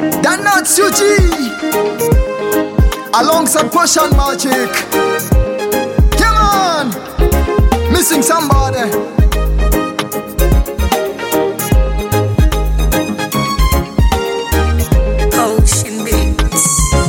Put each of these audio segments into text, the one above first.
That not Suji alongside Potion Magic. Come on, missing somebody. Potion Beats.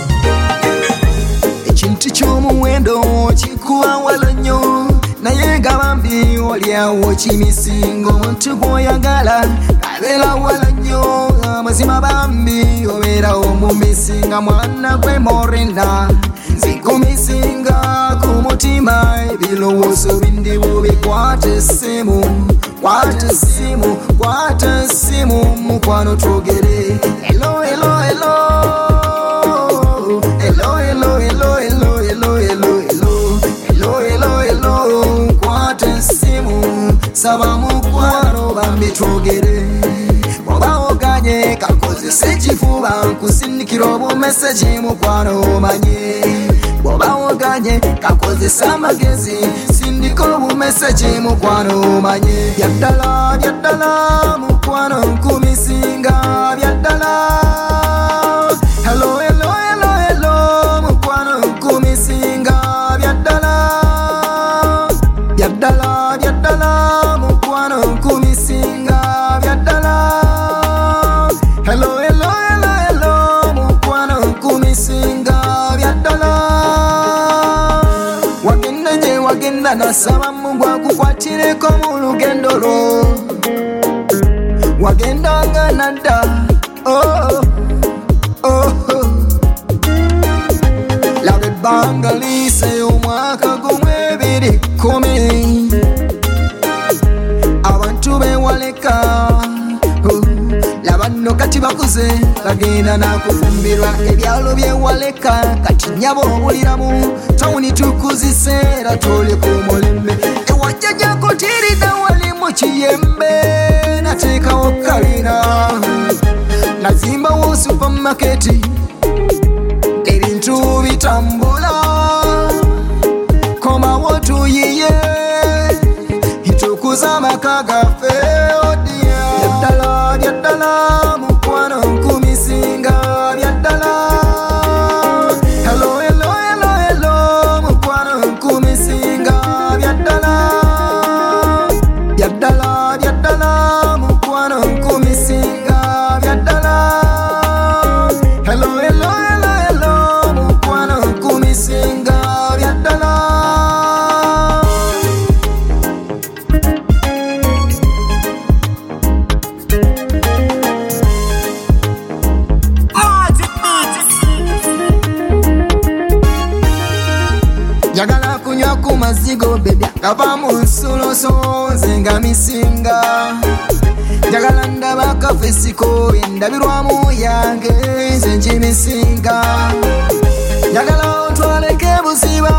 Ekintu ky'omuwendo kikuwa wala nnyo naye gabambi olyawo kimisingo omuntu gw'oyagala abeera wala nnyo amazima bambi obeerawo mumisinga mwana gwe morena nzikumisinga ku mutima ebirowoozo bindi bubikwata essimu kwata essimu mukwano twogere hello hello hello hello hello hello hello hello hello hello hello hello kwata essimu saba mukwano bambi twogere oba oganye kakozesa ekifuba nkusindikira obumeseji mukwano omanye bwoba oganye kakozesa amagezi sindika obumeseji mukwano omanye byaddala mukwano nkumisinga byaddala hello hello hello hello mukwano nkumisinga byaddala mukwano nkumisinga byaddala hello hello hello hello mukwano nkumisinga byaddala wagenda gye wagenda nasaba mugwa kukwatireko mu lugendo lwo wagendanga nadda laba ebbanga liise omwaka gumu 2010 abantu bewaleka laba nno kati bakuze bagenda nakufumbirwa ebyalo byewaleka kati nyabo obuliramu tawuni tukuzise era toli ku mulembe ewajja gyakotirida wali mu kiyembe nateekawo kalina nazimbawo supamaketi ebintu bitambula komawo tuyiye itukuza amaka gaffe odia byaddala mukwano nkumisinga byaddala hello hello hello hello mukwano nkumisinga byaddala mukwano nkumisinga byaddala hello hello hello hello mukwano nkumisinga byaddala njagala kunywa ku mazigo bebya gava mu nsoloso nze nga misinga njagala ndaba kafesiko endabirwamu yange nze nkimisinga njagala ontwaleko ebuziba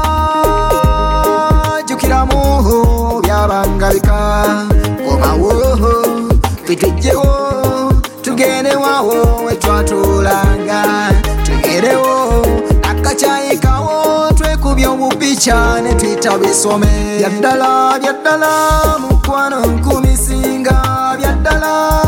jjukiramu byabanga bika komawo twitujjewo tugendewawo wetwatuulanga tugerewo akacayikawo twekubya obupica ne twita bisome byaddala mukwano nkumisinga byaddala